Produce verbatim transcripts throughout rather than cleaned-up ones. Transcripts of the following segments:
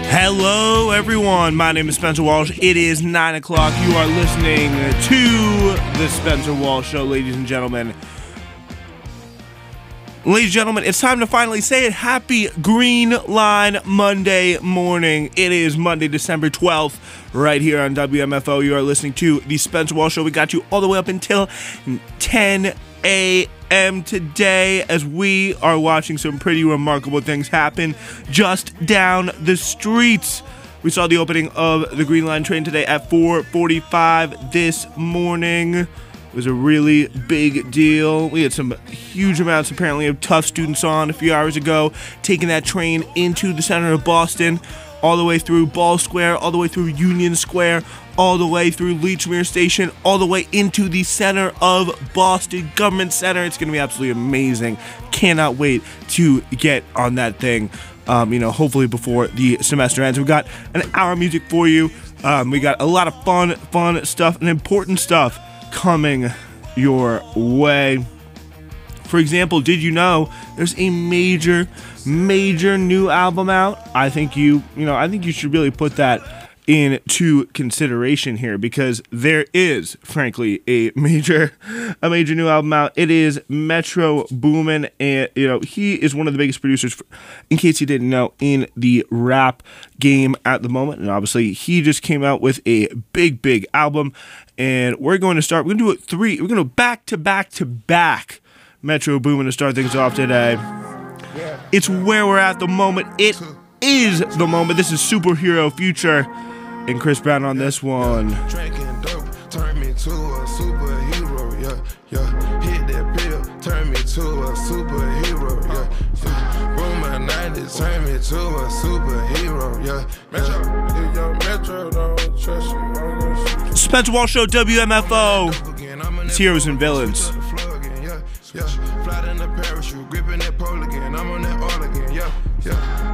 Hello, everyone. My name is Spencer Walsh. It is nine o'clock. You are listening to The Spencer Walsh Show, ladies and gentlemen. Ladies and gentlemen, it's time to finally say it. Happy Green Line Monday morning. It is Monday, December twelfth, right here on W M F O. You are listening to The Spencer Walsh Show. We got you all the way up until ten a.m. today as we are watching some pretty remarkable things happen just down the streets. We saw the opening of the Green Line train today at four forty-five this morning. It was a really big deal. We had some huge amounts, apparently, of tough students on a few hours ago, taking that train into the center of Boston, all the way through Ball Square, all the way through Union Square, all the way through Lechmere Station, all the way into the center of Boston Government Center. It's going to be absolutely amazing. Cannot wait to get on that thing, um, you know, hopefully before the semester ends. We've got an hour of music for you. Um, we got a lot of fun, fun stuff and important stuff coming your way. For example, did you know there's a major, major new album out? I think you, you know, I think you should really put that into consideration here because there is, frankly, a major, a major new album out. It is Metro Boomin, and you know he is one of the biggest producers, for, in case you didn't know, in the rap game at the moment. And obviously, he just came out with a big, big album, and we're going to start. We're going to do it three. We're going to back to back to back Metro Boomin to start things off today. It's where we're at the moment. It is the moment. This is Superhero Future and Chris Brown on this one. Drinking dope, turn me to a superhero, yeah, yeah. Hit that pill, turn me to a superhero, yeah, yeah. Boom, ninety, turn me to a superhero, yeah. Metro, yo, Metro, don't trust you, I'm gonna shoot. Spencer Walsh Show, W M F O. It's Heroes and Villains. Yeah, fly in the parachute, gripping that pole again. I'm on that all again, yeah, yeah.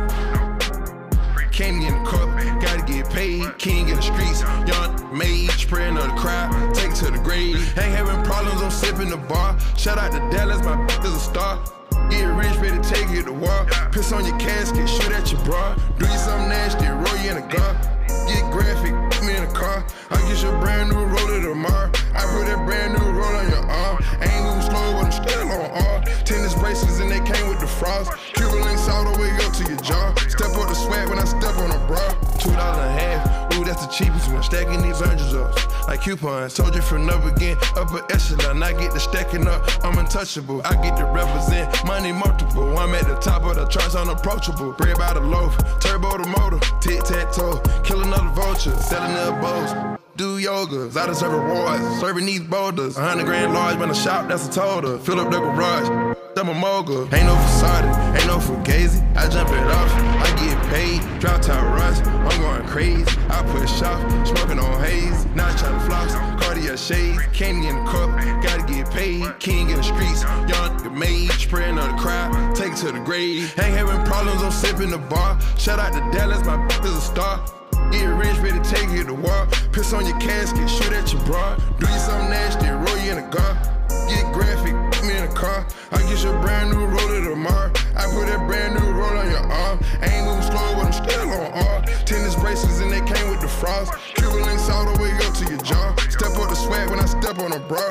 Can't get in the cup, gotta get paid. King in the streets, young mage, praying on the crowd, take it to the grave. Ain't having problems, I'm sipping the bar. Shout out to Dallas, my is a star. Get rich, better take you to war. Piss on your casket, shoot at your bra. Do you something nasty, roll you in a car. Get graphic, put me in a car. I get your brand new roller tomorrow. I put that brand new roll on your arm. Ain't moving slow, but I'm still on R. Tennis bracelets and they came with the frost. Cuban links all the way up to your jaw. Step up the swag when I step on a bra. Two dollars and a half. Ooh, that's the cheapest one. Stacking these hundreds up like coupons. Told you from up again, upper echelon. I get the stacking up, I'm untouchable. I get to represent money multiple. I'm at the top of the charts, unapproachable. Bread by the loaf, turbo the motor, tic tac toe, kill another vulture, selling the bows. Do yoga, I deserve rewards, serving these boulders. A hundred grand large, when I shop, that's a total. Fill up the garage, I'm a mogul. Ain't no facade, ain't no fugazi. I jump it off, I get paid. Drop top rush, I'm going crazy. I push off, smoking on haze. Not trying to floss, Cartier shades. Can't get in the cup, gotta get paid. King in the streets, young mage. Praying on the crowd, take it to the grave. Ain't having problems, I'm sipping the bar. Shout out to Dallas, my is a star. Get rich, better take you to war. Piss on your casket, shoot at your bra. Do you something nasty, roll you in a car. Get graphic, put me in a car. I get your brand new roller tomorrow. I put that brand new roll on your arm. Ain't moving slow, but I'm still on R. Tennis bracelets and they came with the frost. Cuban links all the way up to your jaw. Step up the swag when I step on a bra.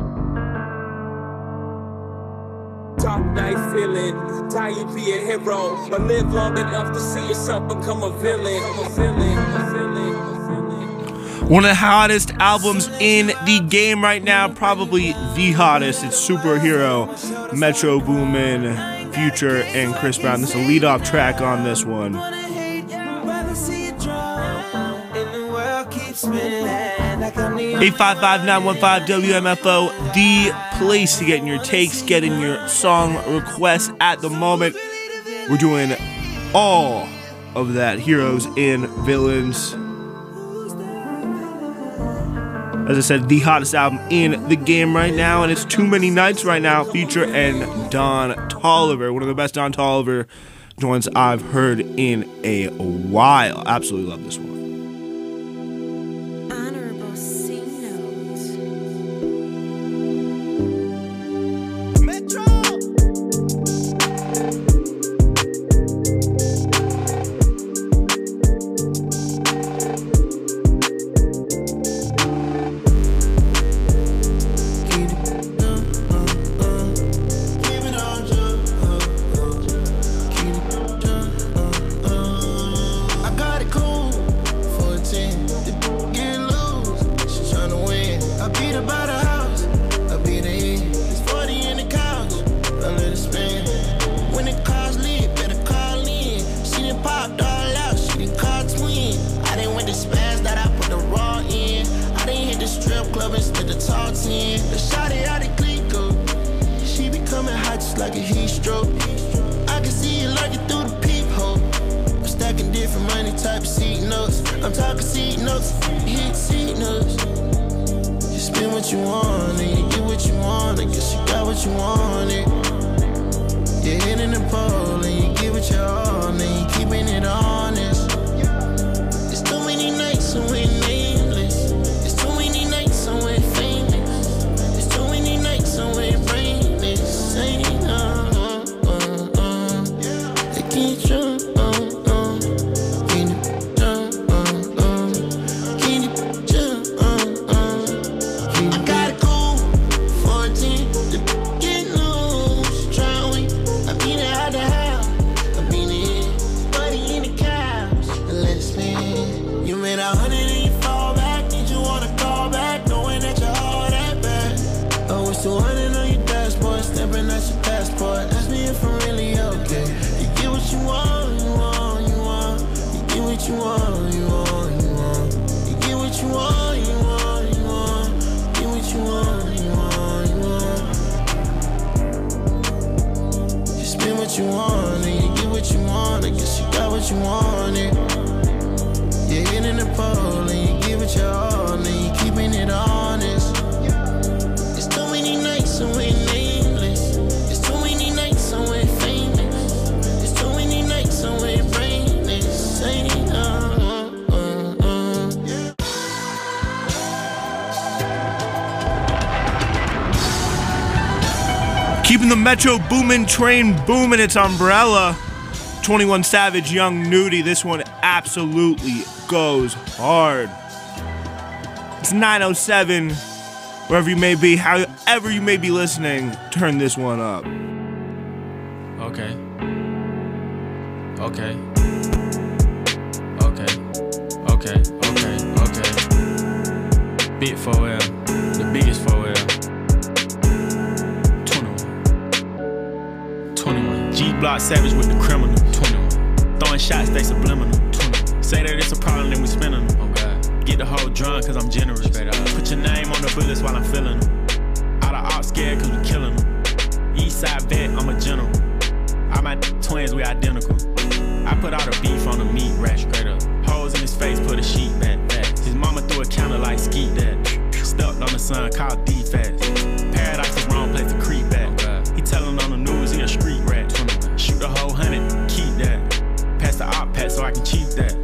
Top night feeling, tired be a hero, but live long enough to see yourself become a villain. A villain, a villain, a villain. One of the hottest albums in the game right now, probably the hottest. It's Superhero, Metro Boomin, Future, and Chris Brown. This is a lead-off track on this one. eight five five, nine one five, W M F O, the place to get in your takes, get in your song requests at the moment. We're doing all of that, Heroes and Villains. As I said, the hottest album in the game right now, and it's Too Many Nights right now, Future and Don Toliver. One of the best Don Toliver joints I've heard in a while. Absolutely love this one. stroke. I can see you lurking through the peephole. I'm stacking different money type of seat notes. I'm talking seat notes, hit seat notes. You spend what you want and you get what you want. I guess you got what you wanted. You're hitting the pole and you give it your all and you keeping it honest. It's too many nights when we're nameless. It's too many nights when we're famous. It's too many nights when we're brainless. Saying, uh, uh, uh, uh. They can't show, uh, uh. Can you, uh, uh, uh. Can you, uh, uh, uh. Can you, I got a cool fourteen to get loose. Try win. I been out the house. I been in, buddy in the couch. Let's spin. You made a hundred and you fall back. Did you wanna call back? Knowing that you're all that bad. Oh, it's two hundred on your dashboard. Stepping at your passport. Ask me if I'm really okay. You get what you want, you want, you want. You get what you want, you want, you want. You get what you want, you want, you want. You get what you want, you want, you want. You spend what you want and you get what you want. I guess you got what you wanted. You're hitting the pole and you give it your all and you keeping it honest. It's too many nights when we're nameless. It's too many nights when we're famous. It's too many nights when we're brainless. Saying, uh, uh, uh, uh. Keeping the Metro Boomin' train booming, it's Umbrella. twenty-one Savage, Young Nudy. This one absolutely goes hard. It's nine oh seven. Wherever you may be, however you may be listening, turn this one up. Okay. Okay. Okay. Okay. Okay. Okay. Big four L. The biggest four L. twenty-one. twenty-one. G-Block Savage with the criminal. twenty-one. Throwing shots, they subliminal. twenty-one. Say that it's a problem, then we spinning them. Oh God. Get the whole drum, cause I'm generous. Put your name on the bullets while I'm feeling them. All the ops scared cause we killing them. Eastside vet, I'm a general. All my twins, we identical. I put all the beef on the meat rack straight up. Holes in his face, put a sheet back. Back. His mama threw a counter like skeet that. Stuck on the sun, called D-Fast. Paradise is wrong place to creep back. Oh he tellin' on the news, he a street rat. Shoot the whole hundred, keep that. Pass the op pack so I can cheat that.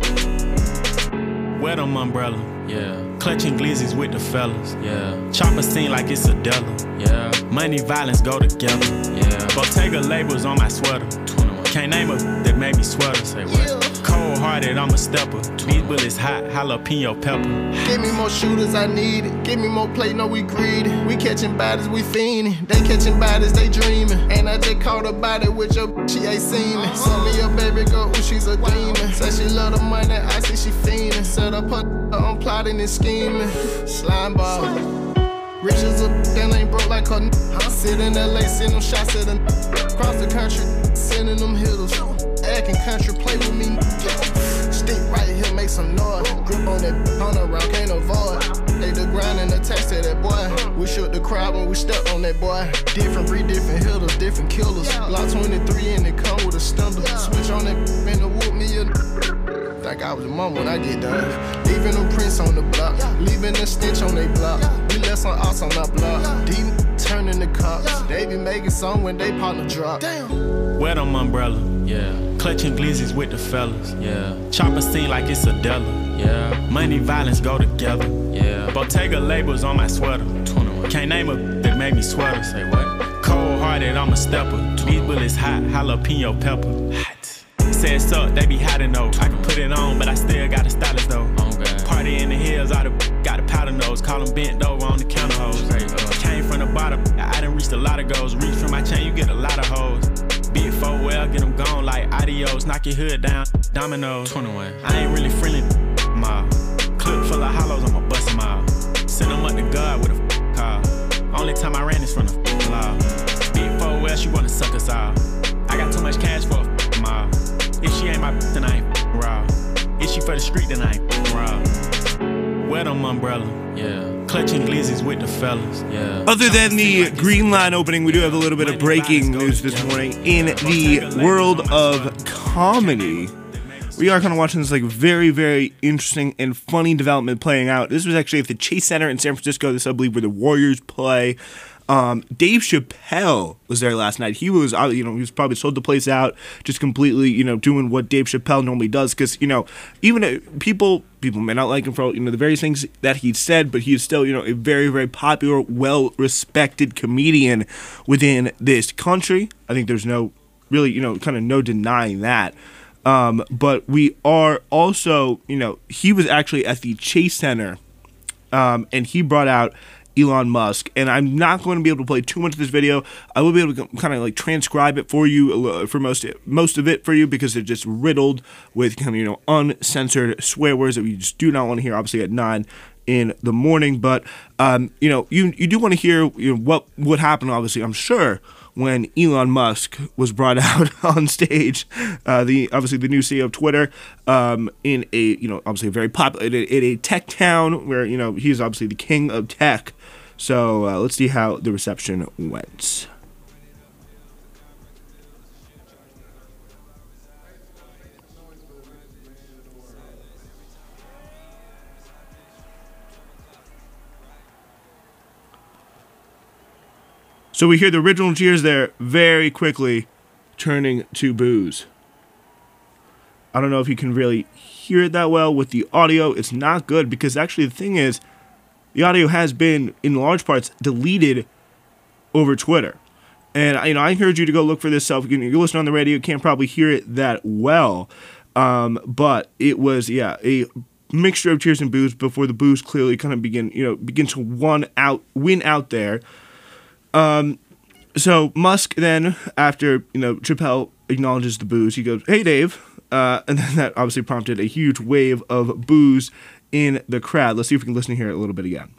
Wear them umbrella, yeah. Clutching glizzies with the fellas, yeah. Chopper scene like it's a Della, yeah. Money, violence go together, yeah. Bottega labels on my sweater, twenty-one. Can't name a that made me sweater, say what? Yeah. Cold hearted, I'm a stepper. These bullets hot, jalapeno pepper. Give me more shooters, I need it. Give me more play, no we greedy. We catching bodies, we fiending. They catching bodies, they dreaming. And I just caught a body with your she ain't seen me. Send me your baby girl, ooh, she's a demon. Say she love the money, I see she fiending. Set up her on plotting and scheming. Slime ball. Rich as a and ain't broke like her. Sit in L A, send them shots at her. Across the country, sending them hitters. Acting country, play with me. Stick right here, make some noise. Grip on that on the rock, can't avoid. They the grind and attached to that boy. We shook the crowd when we stepped on that boy. Different breed, different hitters, different killers. Block twenty-three and it come with a stunner. Switch on that and to whoop me a think I was a mom when I get done. Leaving them prints on the block. Leaving the stench on they block. We left some outs on our block. Deep turning the cops. They be making song when they partner drop. Wear them umbrella, yeah. Clutching glizzies with the fellas, yeah. Chopper scene like it's a Della, yeah. Money, violence go together, yeah. Bottega labels on my sweater, twenty-one. Can't name a that made me sweater, say what? Cold hearted, I'm a stepper. These bullets hot, jalapeno pepper. Hot. Say it's up, they be hiding though. I can put it on, but I still got a stylist though. Oh, party in the hills, all the got a powder nose. Call them bent over on the counter hose. Came from the bottom, I done reached a lot of goals. Reach from my chain, you get a lot of hoes. Big four well, get them gone like adios. Knock your hood down, dominoes. twenty-one. I ain't really friendly, ma. Clip full of hollows, I'ma bust them all. Send them up to God with a call. Only time I ran is from the law. Big four well, she wanna suck us all. I got too much cash for a mile. If she ain't my then I ain't raw. If she for the street, then I ain't raw. Wear wear them umbrella. Yeah. Clutching glizzies with the fellas. Yeah. Other than the Green Line opening, we do have a little bit of breaking news this morning in the world of comedy. We are kind of watching this like very, very interesting and funny development playing out. This was actually at the Chase Center in San Francisco. This, I believe, where the Warriors play. Um, Dave Chappelle was there last night. He was, uh, you know, he was probably sold the place out, just completely, you know, doing what Dave Chappelle normally does. Because, you know, even uh, people, people may not like him for, you know, the various things that he said, but he is still, you know, a very, very popular, well-respected comedian within this country. I think there's no, really, you know, kind of no denying that. Um, but we are also, you know, he was actually at the Chase Center, um, and he brought out Elon Musk, and I'm not going to be able to play too much of this video. I will be able to kind of like transcribe it for you, for most most of it for you, because they're just riddled with kind of, you know, uncensored swear words that we just do not want to hear, obviously, at nine in the morning. But um, you know, you you do want to hear, you know, what what happened, obviously, I'm sure, when Elon Musk was brought out on stage, uh, the obviously the new C E O of Twitter, um, in a, you know, obviously a very popular, in a, in a tech town where, you know, he's obviously the king of tech. So uh, let's see how the reception went. So we hear the original cheers there very quickly turning to boos. I don't know if you can really hear it that well with the audio. It's not good because actually the thing is, the audio has been, in large parts, deleted over Twitter. And, you know, I encourage you to go look for this self. You can, you listen on the radio, you can't probably hear it that well. Um, but it was, yeah, a mixture of cheers and boos before the boos clearly kind of begin, you know, begin to win out, win out there. Um, so Musk then, after, you know, Chappelle acknowledges the boos, he goes, "Hey, Dave." Uh, and then that obviously prompted a huge wave of boos in the crowd. Let's see if we can listen to hear it a little bit again.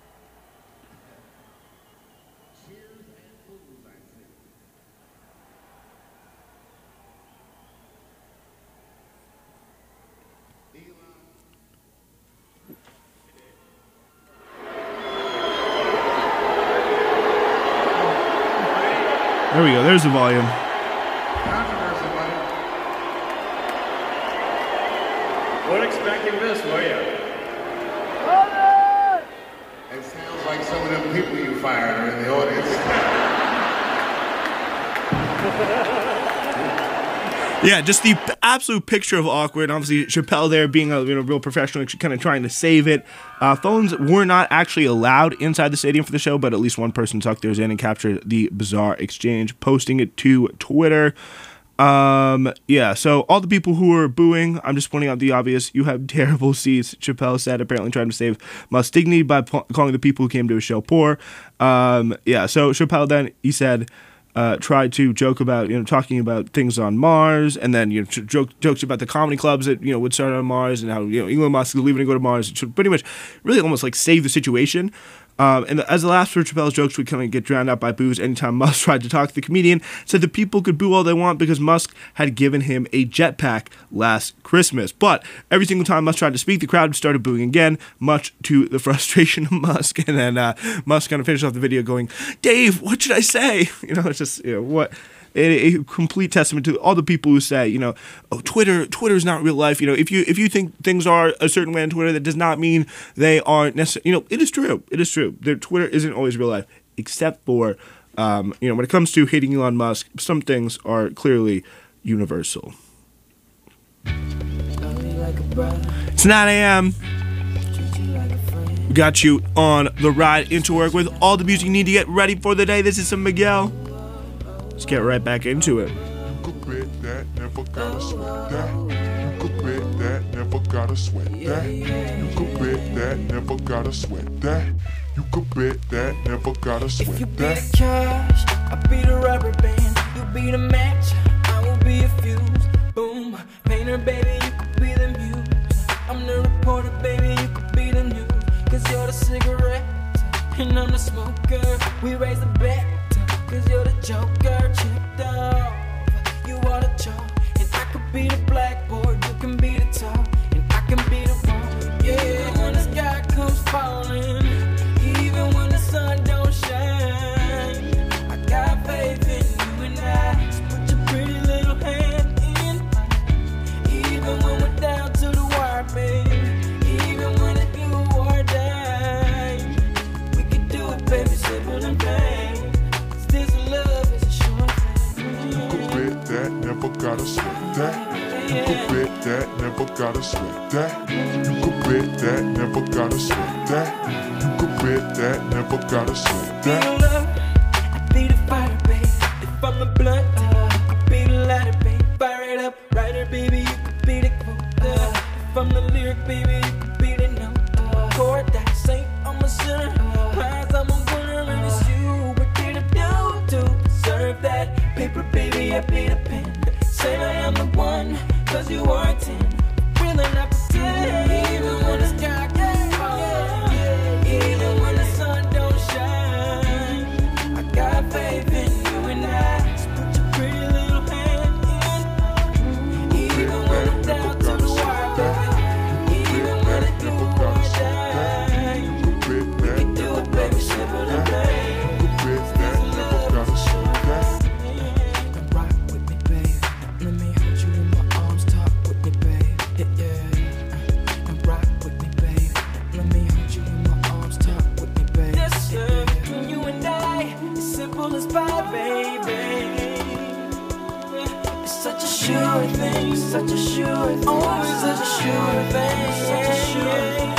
There we go. There's the volume. Weren't expecting this, were you? It sounds like some of them people you fired are in the audience. Yeah, just the absolute picture of awkward. Obviously, Chappelle there being a, you know, real professional, kind of trying to save it. Uh, phones were not actually allowed inside the stadium for the show, but at least one person tucked theirs in and captured the bizarre exchange, posting it to Twitter. Um, yeah, so all the people who were booing, I'm just pointing out the obvious. You have terrible seats, Chappelle said, apparently trying to save Musk's dignity by po- calling the people who came to his show poor. Um, yeah, so Chappelle then, he said, Uh, tried to joke about, you know, talking about things on Mars, and then, you know, joke, jokes about the comedy clubs that, you know, would start on Mars, and how, you know, Elon Musk is leaving to go to Mars. It should pretty much really almost like save the situation. Um, and as the last for Chappelle's jokes would kind of get drowned out by boos anytime Musk tried to talk to the comedian, said the people could boo all they want because Musk had given him a jetpack last Christmas. But every single time Musk tried to speak, the crowd started booing again, much to the frustration of Musk. And then uh, Musk kind of finished off the video going, "Dave, what should I say?" You know, it's just, you know, what... A, a complete testament to all the people who say, you know, "Oh, Twitter, Twitter is not real life." You know, if you if you think things are a certain way on Twitter, that does not mean they aren't necessarily. You know, it is true. It is true. Their Twitter isn't always real life, except for, um, you know, when it comes to hating Elon Musk, some things are clearly universal. It's nine a.m. We got you on the ride into work with all the music you need to get ready for the day. This is some Miguel. Let's get right back into it. You could bet that, never gotta sweat that. You could bet that, never gotta sweat that. You could bet that, never gotta sweat that. You could bet that, never gotta sweat that. If you be the cash, I'll be the rubber band. You be the match, I will be a fuse. Boom, painter, baby, you could be the muse. I'm the reporter, baby, you could be the news. Cause you're the cigarette, and I'm the smoker. We raise the bet. Cause you're the joker, chipped off. You are the chalk, and I could be the blackboard. You can be the top, and I can be the one. Yeah, when the sky comes You could bet that, never gotta sweat that. You could bet that, never gotta sweat that. You could bet that, never gotta sweat that. Be the love, I be the fire, baby. If I'm the blunt, I be the lighter, baby. Fire it up, writer, baby, you could be the quote. Uh, if I'm the lyric, baby, you could be the note. Uh, chord that sing, I'm a sinner. Prize, I'm a winner, and it's you. What did I do to deserve that? Paper, baby, I be the pen. Say that I'm the one, cause you are a ten. Really not pretend, even when the sky gets hard, even when the sun don't shine. I got faith in you and I. Just put your pretty little hand in. Even when I'm down to the wire, even when I do or die, we can do it, baby, simple and plain. Sure thing, such a sure thing, always such a sure thing, such a sure thing.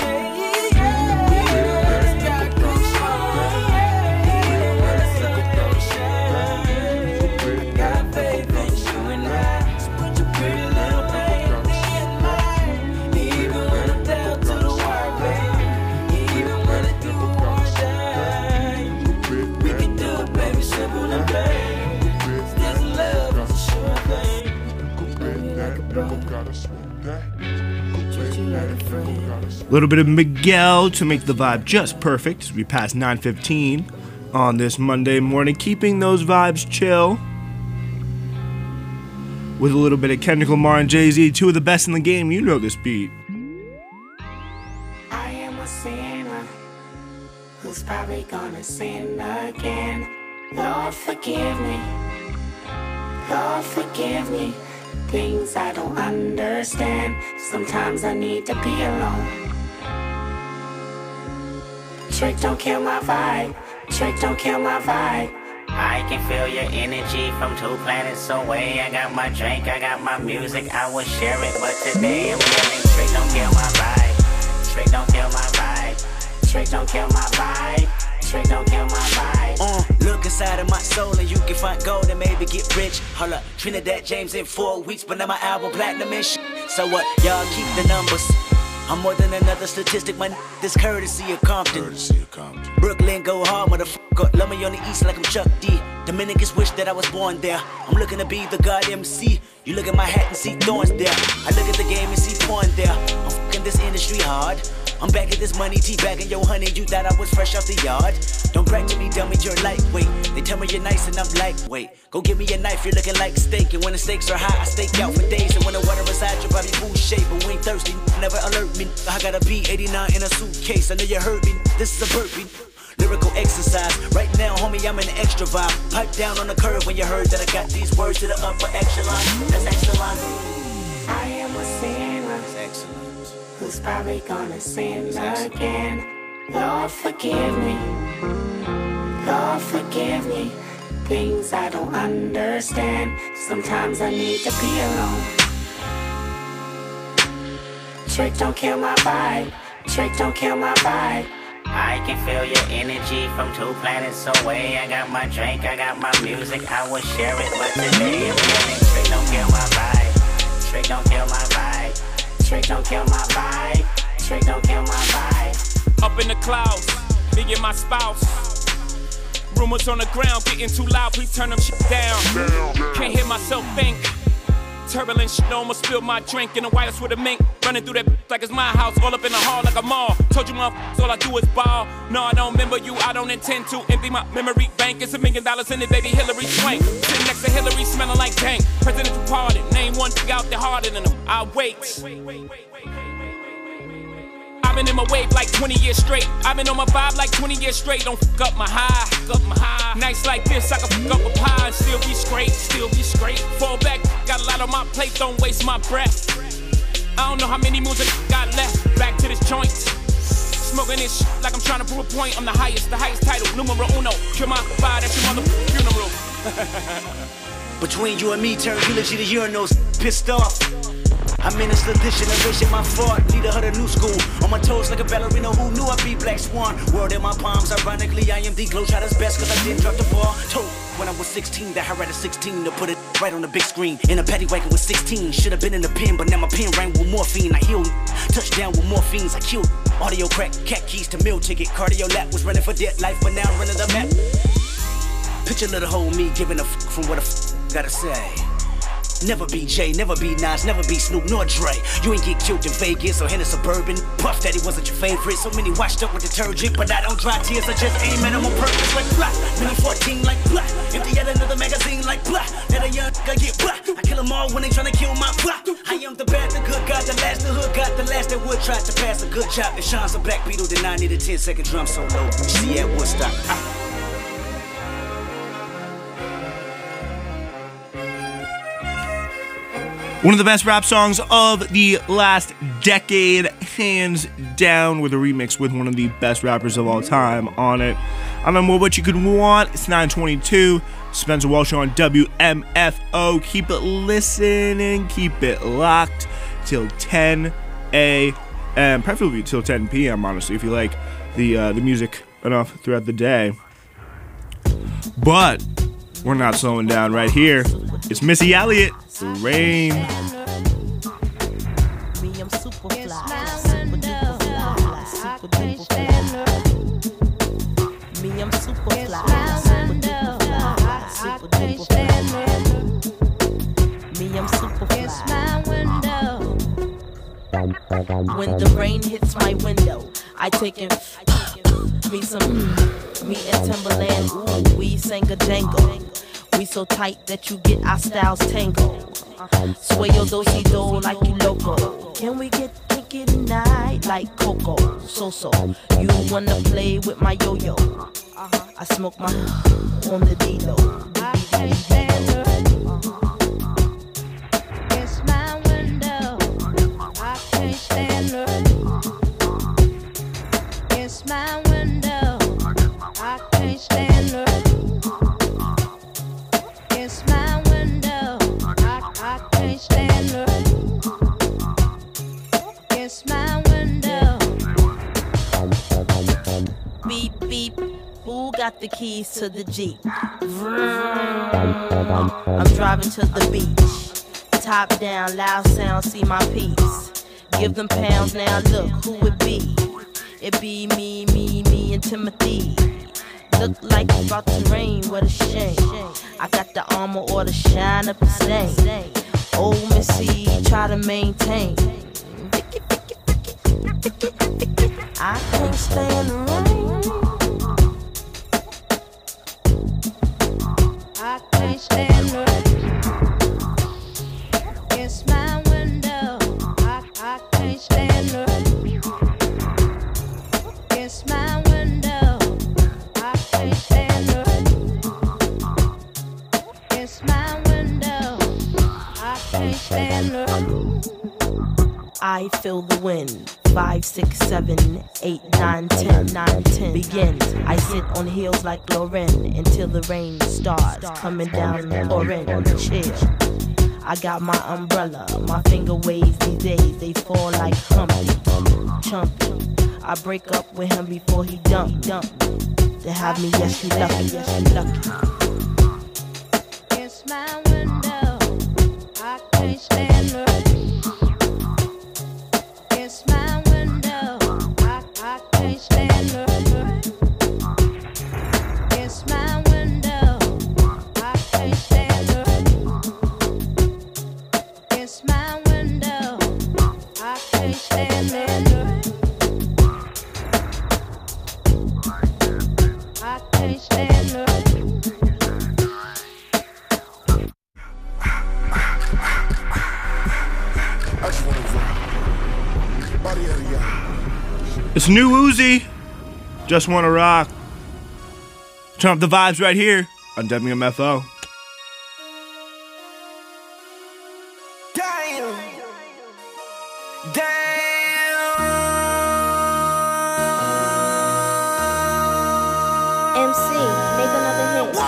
Got faith in you and I. Just put your pretty little baby in mine. Even when I'm down to the wire, baby. Even when I do or die, we can do it, baby, simple and plain. This love is a sure thing. A little bit of Miguel to make the vibe just perfect as we pass nine fifteen on this Monday morning, keeping those vibes chill. With a little bit of Kendrick Lamar and Jay-Z, two of the best in the game. You know this beat. I am a sinner who's probably gonna sin again. Lord, forgive me. Lord, forgive me. Things I don't understand. Sometimes I need to be alone. Trick don't kill my vibe. Trick don't kill my vibe. I can feel your energy from two planets away. I got my drink, I got my music, I would share it, but today I'm feeling trick don't kill my vibe. Trick don't kill my vibe. Trick don't kill my vibe. Trick don't kill my vibe. Uh, look inside of my soul and you can find gold and maybe get rich. Hold up, Trinidad James in four weeks, but now my album platinum and shit. So what? Y'all keep the numbers. I'm more than another statistic, my n this courtesy of Compton. Courtesy of Compton. Brooklyn go hard, motherfucker. Love me on the east like I'm Chuck D. Dominicans wish that I was born there. I'm looking to be the God M C. You look at my hat and see thorns there. I look at the game and see porn there. I'm fucking this industry hard. I'm back at this money, teabagging yo honey. You thought I was fresh off the yard. Don't brag to me, dummy, you're lightweight. They tell me you're nice and I'm lightweight. Go give me a knife, you're looking like steak. And when the stakes are high, I stake out for days. And when the water is hot, you'll probably food shape. But we ain't thirsty, never alert me. I got a B eighty-nine in a suitcase. I know you heard me, this is a burpee. Lyrical exercise. Right now, homie, I'm in an extra vibe. Pipe down on the curve when you heard that I got these words to the upper echelon. That's excellent. I am a sinner. That's excellent. Who's probably gonna sin again. Lord, forgive me. Lord, forgive me. Things I don't understand. Sometimes I need to be alone. Trick don't kill my vibe. Trick don't kill my vibe. I can feel your energy from two planets away. I got my drink, I got my music, I would share it, but today I'm feeling trick don't kill my vibe. Trick don't kill my vibe. Trick don't kill my vibe. Trick don't kill my vibe. Up in the clouds, me and my spouse. Rumors on the ground getting too loud, please turn them shit down. Can't hear myself think. Turbulent shit almost spilled my drink in the White House with a mink. Running through that like it's my house, all up in the hall like a mall. Told you motherfuckers all I do is ball. No, I don't remember you, I don't intend to empty my memory bank. It's a million dollars in it, baby, Hillary Swank. Sitting next to Hillary, smelling like dang. Presidential pardon, name one thing out there harder than them. I wait. I've been in my wave like twenty years straight. I've been on my vibe like twenty years straight. Don't fuck up my high, fuck up my high. Nights like this, I can fuck up a pie and still be straight, still be straight. Fall back, got a lot on my plate, don't waste my breath. I don't know how many moves I got left. Back to this joint, smoking this shit like I'm trying to prove a point. I'm the highest, the highest title, numero uno. Kill my vibe, that's your mother funeral. Between you and me, turn eulogy to urinals. Pissed off. I'm in this generation, my fault, leader of the new school. On my toes like a ballerina who knew I'd be Black Swan. Word in my palms, ironically, I am the Globetrotter's best cause I didn't drop the ball. Told when I was sixteen that I read at sixteen to put it right on the big screen. In a paddy wagon with sixteen, should've been in the pen, but now my pen rang with morphine. I healed, touchdown with morphines, I killed. Audio crack, cat keys to meal ticket. Cardio lap was running for dead life, but now I'm running the map. Picture little whole me giving a f from what a f gotta say. Never be Jay, never be Nas, never be Snoop nor Dre. You ain't get killed in Vegas or in a Suburban. Puff Daddy wasn't your favorite. So many washed up with detergent, but I don't dry tears. I just aim at them on purpose like blah. Mini fourteen like blah. Empty out another magazine like blah. Let a young guy get blah. I kill them all when they tryna kill my blah. I am the bad, the good God, the last, the hood got the last that would try to pass a good job. If Sean's a Black Beatle, then I need a ten second drum solo. See at Woodstock. Ah. One of the best rap songs of the last decade, hands down, with a remix with one of the best rappers of all time on it. I'm on More What You Could Want. It's nine twenty-two. Spencer Walsh on W M F O. Keep it listening. Keep it locked till ten a m Preferably till ten p m, honestly, if you like the, uh, the music enough throughout the day. But we're not slowing down right here. It's Missy Elliott. The rain. Me, I'm super fly, super duper fly, super duper fly. Me, I'm super fly, super duper fly, super duper fly. Me, I'm super fly. When the rain hits my window, I take it. Me some, me and Timberland, ooh, we sang a jangle. We so tight that you get our styles tangled. Sway your do-si-do like you loco. Can we get kinky tonight like Coco? So-so, you wanna play with my yo-yo? I smoke my on the D-Lo. I can't stand her. It's my window. I can't stand her. It's my window. I can't stand her. It's my window. I, I can't stand her. It's my window. Beep, beep. Who got the keys to the Jeep? I'm driving to the beach. Top down, loud sound, see my piece. Give them pounds now, look who it be. It be me, me, me and Timothy. Look like it's about to rain, what a shame. I got the armor or the shine up the stain. Old Missy, try to maintain. I can't stand the rain. I can't stand the rain. It's my window. I, I can't stand the rain. It's my window. I can't stand the rain. It's my window. I can't stand the rain. I feel the wind. Five, six, seven, eight, nine, ten, nine, ten. Begin. I sit on heels like Lauren until the rain starts coming down orange. Chill. I got my umbrella. My finger waves these days. They fall like Humpty, Chumpy. I break up with him before he dump, dump. To have me, yes, you lucky, yes, you lucky. It's my window. I can't stand the rain. It's my window. I, I can't stand the rain. It's my window. I can't stand the rain. It's my window. I can't stand the rain. I can't stand the rain. It's New Uzi. Just Wanna Rock. Turn up the vibes right here on W M F O. Damn. Damn. M C, make another hit.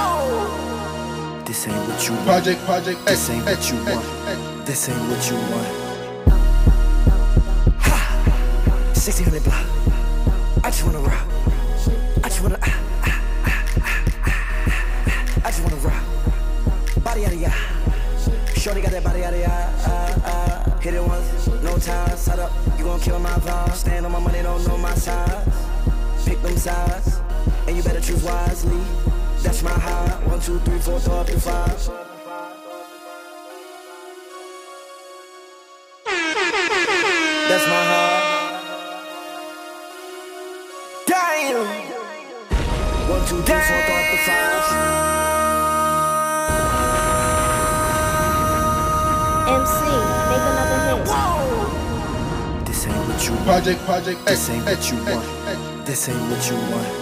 Whoa. This ain't what you want. Project, project, This X, ain't X, what you X, want. X. This ain't what you want. sixteen hundred block. I just wanna rock. I just wanna. Ah, ah, ah, ah, ah. I just wanna rock. Body yada yada. Shorty got that body yada yada. Ah, ah. Hit it once, no time. Set up, you gon' kill my vibe. Stand on my money, don't know my size. Pick them sides, and you better choose wisely. That's my high. One, two, three, four, throw up to five. That's my high. Damn. One, two, three, four, throw up to five. M C, make another hit. Whoa. This ain't what you want. Project, project, This ain't what you want. This ain't what you want.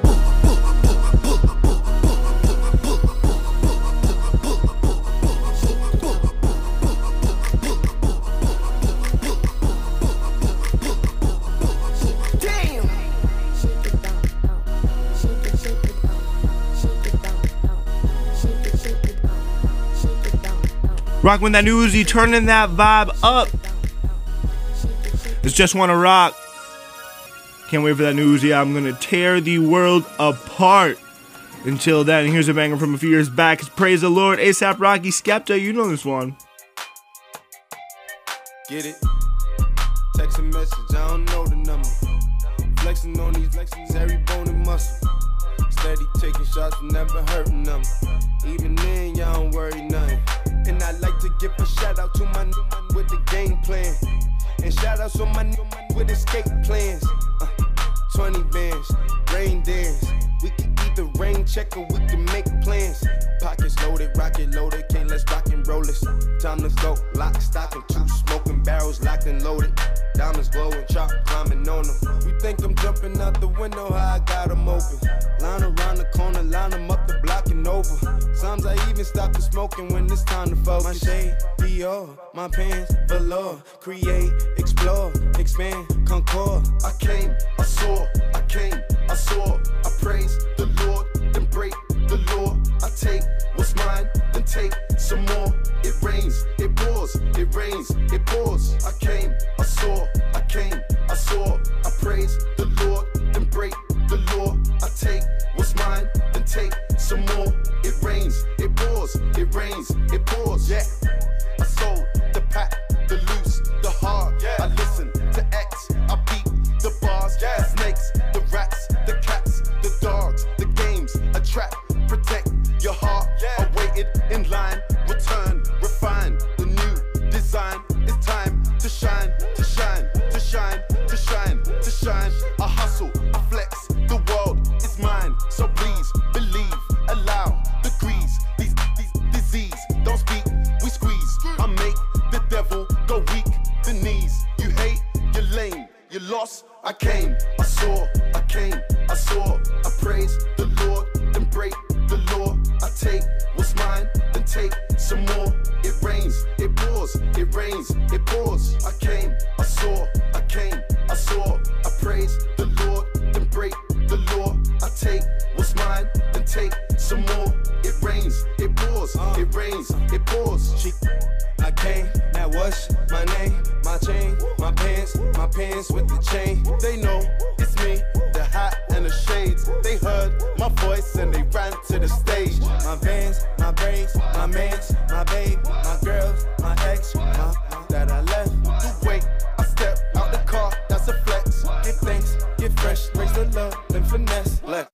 Rocking that new Uzi, turning that vibe up. It's Just Wanna Rock. Can't wait for that new Uzi. I'm gonna tear the world apart. Until then, here's a banger from a few years back. It's Praise the Lord, ASAP Rocky, Skepta. You know this one. Get it? Text a message, I don't know the number. Flexing on these flexings, every bone and muscle. Steady taking shots, never hurting them. Even then, y'all don't worry nothing. And I like to give a shout out to my new man with the game plan. And shout outs to my new man with escape plans. Uh, twenty bands, rain dance. We can either rain check or we can make plans. Pockets loaded, rocket loaded, can't let's rock and roll this. Time to go, lock, stock, and two smoking barrels locked and loaded. Diamonds glowing, chop climbing on them. You think I'm jumping out the window, how I got them open. Line around the corner, line them up the block and over. Sometimes I even stop the smoking when it's time to focus. My shade, Dior, my pants, velour. Create, explore, expand, concord. I came, I saw, I came, I saw. I praise the Lord, then break the law. I take what's mine, then take some more. It rains, it pours, it rains, it pours. I came, I saw, I came, I saw. I praise the Lord, then break the law. I take what's mine, then take some more. It rains, it pours, it rains, it pours. Yeah, I sold the pack, the loose, the hard. Yeah. I listen to X, I beat the bars. Yeah. The snakes, the rats, the cats, the dogs, the games, a trap, protect your heart. Yeah. I waited in line, return, refine the new design. It's time to shine, to shine, to shine, to shine, to shine. I hustle, I flex, the world is mine. So please believe, allow degrees, these, these disease. Don't speak, we squeeze. I make the devil go weak, the knees. You hate, you're lame, you lost. I came, I saw, I came, I saw. I praise the Lord, then break the law. I take what's mine, then take some more. It rains, it pours, it rains, it pours. I came, I saw, I came, I saw. I praise the Lord, then break the law. I take what's mine, then take some more. It rains, it pours, it rains, it pours. She, I came, now what's my name? My chain, my pants, my pants with the chain. They know it's me, the hat and the shades. They heard my voice and they ran to the stage. My vans, my braids, my mans, my babe, my girls, my ex, my, that I left. You wait, I step out the car, that's a flex. Give thanks, get fresh, praise the Lord, then finesse. Left.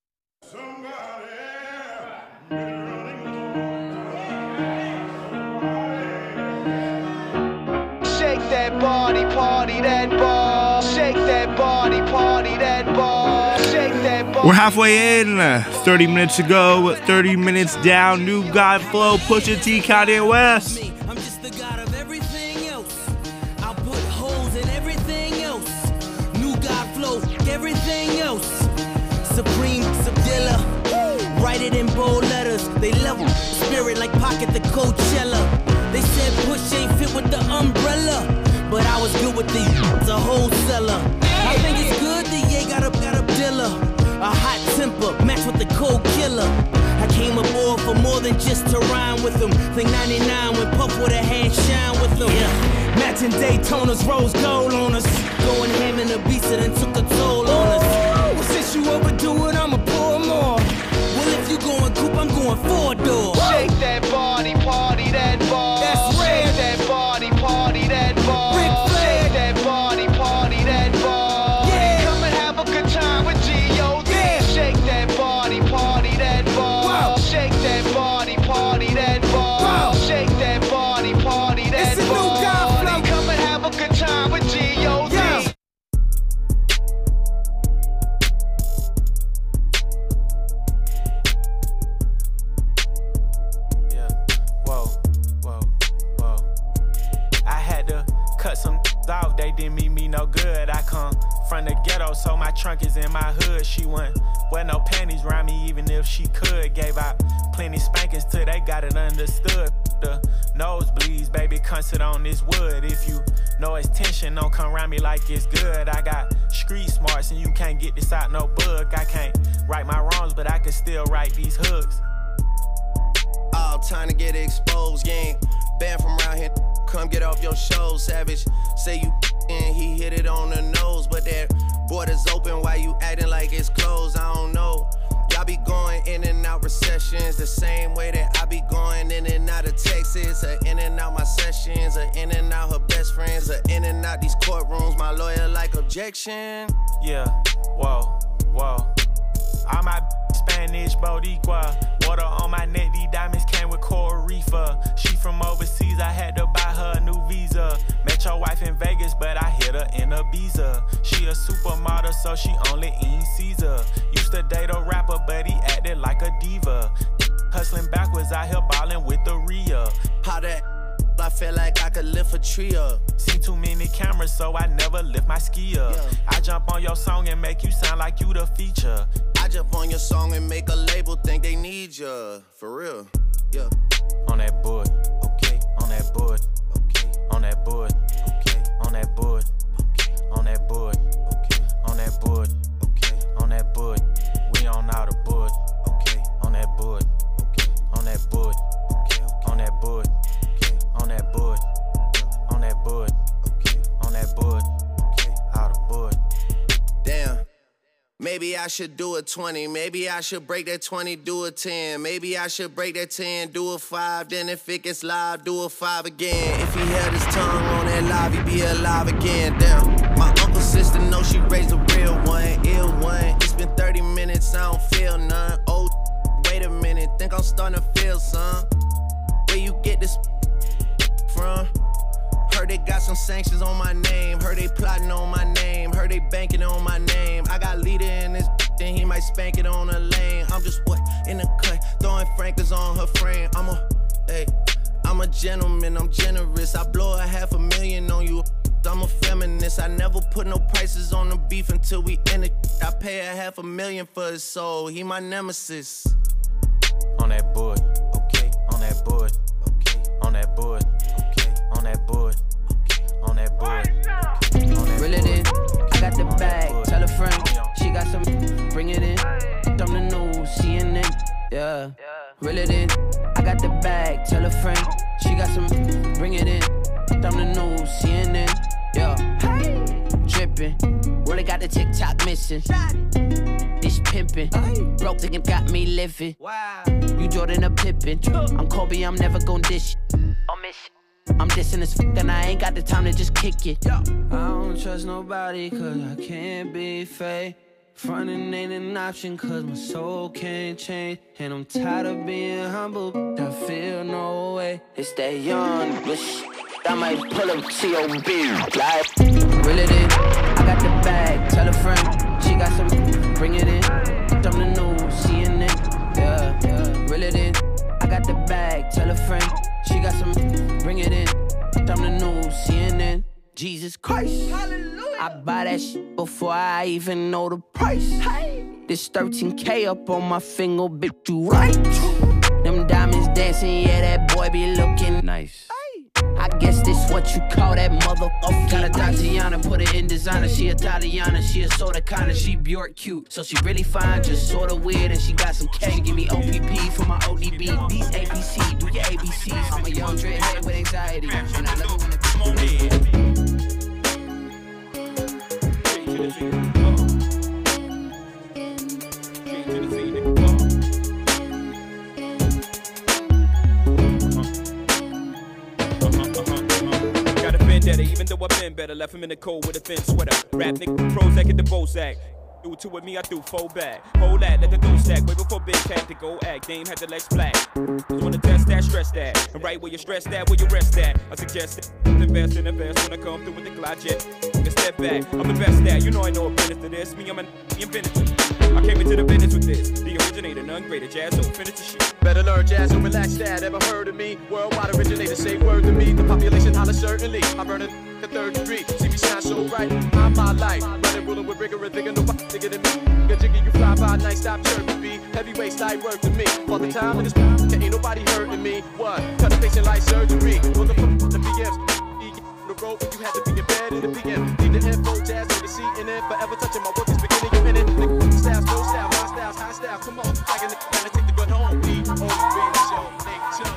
Shake that body, party that ball. Shake that body, party that ball. Shake that body. We're halfway in. thirty minutes to go. thirty minutes down. New God Flow. Pusha T, Kanye West. I'm just the god of everything else. I'll put holes in everything else. New God Flow, everything else. Supreme Subdilla. Write it in bold letters. They level. Spirit like Pocket the Coachella. They said Push ain't fit with the umbrella, but I was good with the the wholesaler. I think it's good the Ye got a got a dealer, a hot temper match with the cold killer. I came aboard for more than just to rhyme with them. Think ninety-nine when Puff with a hand shine with them. Yeah. Matching Daytona's rose gold on us. going ham in the beast and took a toll on us. Well, since you overdo it, I'ma pour more. Well, if you going coupe, I'm going four door. Shake that body, party that ball. That's red. Shake that body, party that ball. Ric Flair. Shake that body, party that ball. Yeah. Come and have a good time with G O D. Yeah. Shake that body, party that ball. Wow. Shake that body, party that ball. Wow. Shake that body, party that It's a new ball. God flow. Come and have a good time with G O D. Yeah. Cut some off, they didn't mean me no good. I come from the ghetto, so my trunk is in my hood. She wouldn't wear no panties around me, even if she could. Gave out plenty spankings till they got it understood. The nosebleeds, baby, come sit on this wood. If you know it's tension, don't come around me like it's good. I got street smarts and you can't get this out no book. I can't right my wrongs, but I can still write these hooks. All time to get exposed, you ain't banned from around here. Come get off your show, savage. Say you and he hit it on the nose, but that border's open while you acting like it's closed. I don't know. Y'all be going in and out recessions the same way that I be going in and out of Texas, or in and out my sessions, or in and out her best friends, or in and out these courtrooms. My lawyer like objection. Yeah, whoa, whoa. All my Spanish Boricua. Water on my neck, these diamonds came with Coral Reefer. She from overseas, I had to buy her a new visa. Met your wife in Vegas, but I hit her in Ibiza. She a supermodel, so she only eat Caesar. Used to date a rapper, but he acted like a diva. Hustling backwards, out here ballin' with the Rhea. How that I feel like I could lift a tree up. Seen too many cameras, so I never lift my ski up. Yeah. I jump on your song and make you sound like you the feature. I jump on your song and make a label think they need ya. For real, yeah. On that board, okay. On that board, okay. On that board, okay. On that board, okay. On that board, okay. On that board, okay. On that board, we on out of board, okay. On that board, okay. On that board, okay. On that board, okay. On that board, on that board, okay. On that board, okay. Out of board. Damn. Maybe I should do a twenty, maybe I should break that twenty, do a ten. Maybe I should break that ten, do a five. Then if it gets live, do a five again. If he held his tongue on that live, he'd be alive again. Damn, my uncle's sister knows she raised a real one, ill one. It's been thirty minutes, I don't feel none. Oh, wait a minute, think I'm starting to feel some. Where you get this from? Heard they got some sanctions on my name. Heard they plotting on my name. Heard they banking on my name. I got leader in this and he might spank it on a lane. I'm just what in the cut, throwing Frankers on her frame. I'm a, hey, I'm a gentleman, I'm generous. I blow a half a million on you. I'm a feminist. I never put no prices on the beef until we in it. I pay a half a million for his soul. He my nemesis. On that board, okay. On that board, okay. On that board, okay. On that board. On that board. Reel it in, I got the bag, tell a friend, she got some, bring it in, thumb the news, C N N, yeah. Reel it in, I got the bag, tell a friend, she got some, bring it in, thumb the news, C N N, yeah. Hey. Drippin', really got the TikTok missing, this pimpin', broke thinking got me living, wow. You Jordan a Pippin', I'm Kobe, I'm never gon' dish it, I'll miss it. I'm dissing this f and I ain't got the time to just kick it. I don't trust nobody cause I can't be fake. Frontin' ain't an option cause my soul can't change. And I'm tired of being humble, but I feel no way. It's that young bush, I might pull up to your beard. Like, reel it in, I got the bag, tell a friend, she got some, bring it in. Thumb the news, C N N, yeah, yeah. Reel it in, I got the bag, tell a friend, she got some, bring it in. Thumb the news, C N N, Jesus Christ. Hallelujah. I buy that shit before I even know the price. Hey. This thirteen K up on my finger, bitch, you right. Them diamonds dancing, yeah, that boy be looking nice. I guess this what you call that motherfucker. Got a Tatiana, put it in designer. She Italiana, she a sorta kinda. She Bjork cute, so she really fine, just sorta weird. And she got some K. She give me O P P for my O D B. These A B C, do your A B Cs. I'm a young dreadhead with anxiety, and I love it when the vendetta, even though I've been better. Left him in the cold with a thin sweater. Rap nigga, Prozac at the Bozak. Do two with me, I do four back. Hold that, let the dough stack. Way before Big Cat to go act. Dame had the legs flat. Just wanna test that, stress that. And right where you stress that, where you rest at. I suggest it. Invest in the best when I come through with the glide jet. And step back, I'm the best at. You know I know a business to this. Me, I'm an inventor. I came into the business with this. The originator, none greater. Jazz, so finish the shit. Better learn jazz and relax that. Ever heard of me? Worldwide originator, say word to me. The population holler certainly. I burn it the third degree. See me shine so bright. I'm my life. Running, ruling with rigor and thinking nobody bigger than me. Get jiggy, you fly by night, stop chirping me. Heavyweight light work to me. For the time in this ain't nobody hurting me. What? Cut a patient like surgery. Well, the f the P Ms. The road when you had to be in bed in the P M. Need the info, jazz, need the seat in it. Forever touching my work is beginning, you in it. Styles, no style, my styles, high style. Come on, back in the and take the gun home. We only radio show, nature.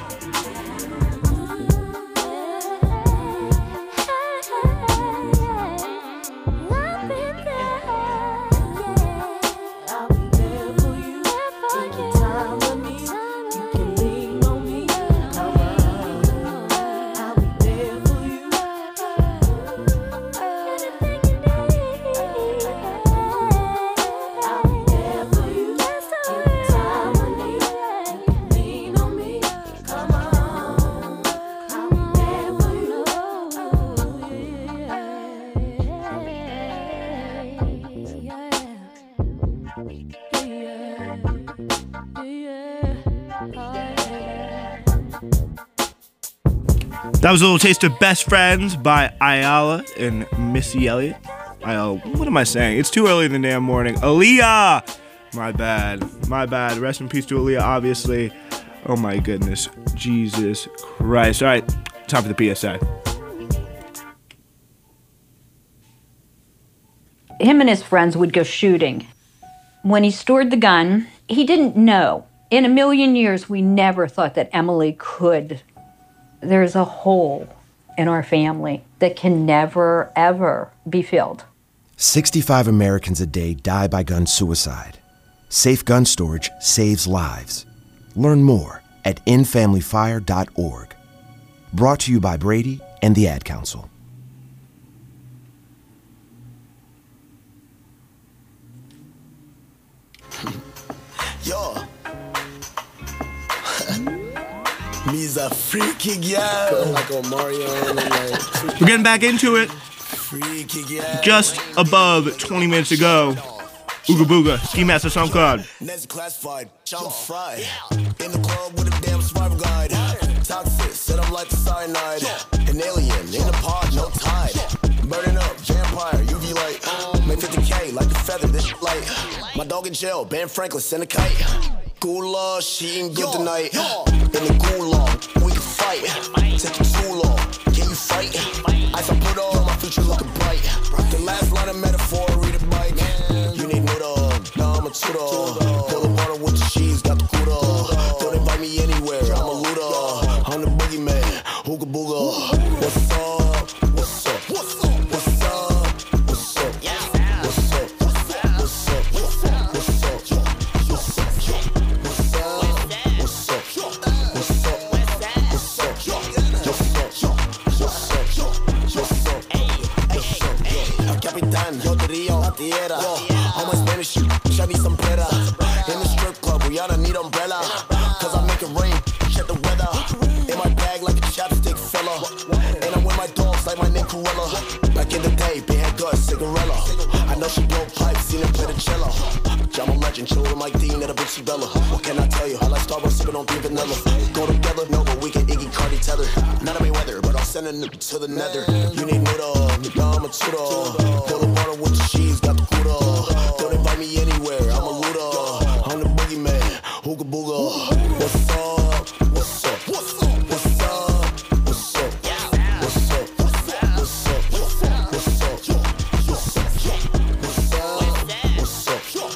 That was a little taste of Best Friends by Ayala and Missy Elliott. Ayala, what am I saying? It's too early in the damn morning. Aaliyah! My bad. My bad. Rest in peace to Aaliyah, obviously. Oh my goodness. Jesus Christ. All right, time for the P S A. Him and his friends would go shooting. When he stored the gun, he didn't know. In a million years, we never thought that Emily could. There's a hole in our family that can never, ever be filled. sixty-five Americans a day die by gun suicide. Safe gun storage saves lives. Learn more at in family fire dot org. Brought to you by Brady and the Ad Council. Yo. Me's a freaky girl. Like a Mario and like. We're getting back into it. Freaky girl. Just above twenty minutes ago. Ooga Booga, Ski Master SoundCloud. Next classified, jump fried. In the club with a damn survival guide. Toxic, set up like the cyanide. An alien in a pod, no tide. Burning up, vampire, U V light. Make fifty K like the feather, this shit light. My dog in jail, Ben Franklin, send a kite. Gula, she ain't good tonight. In the gulag, we can fight. Take you too long, can you fight? Ice I put on, my future looking bright. The last line of metaphor, read it bike. You need noodle, now I'm a tutor. Pull the water with the cheese, got the cooler. Don't invite me anywhere, I'm a looter. I'm the boogeyman, hooga booga. What's up? What's up? What's up? What's up? What's up? What's up? What's up? What's up? What's up? What's up? Capitán, yo te río, la tierra. All my Spanish, Chevy sombrera. In the strip club, Rihanna need umbrella. Cause I make it rain, check the weather. In my bag like a chapstick fella. And I'm with my dogs like my name Cruella. Back in the day, big head gut, cigarella. I know she blow pipes, seen her play the cello. I'm a legend, chill with Mike Dean at a Bitsy Bella. What can I tell you? I like Starbucks, sipping on green vanilla. Go together, no, but we can Iggy Cardi tether. Not a weather, but I'll send it to the nether. You need noodle, now I'm a tutor. Pull the water with the cheese, got the cooler. Don't invite me anywhere, I'm a looter. I'm the boogeyman, hooga booga. What's up? What's up? What's up? What's up? What's up? What's up? What's up? What's up? What's up? What's up? What's up? What's up? What's up?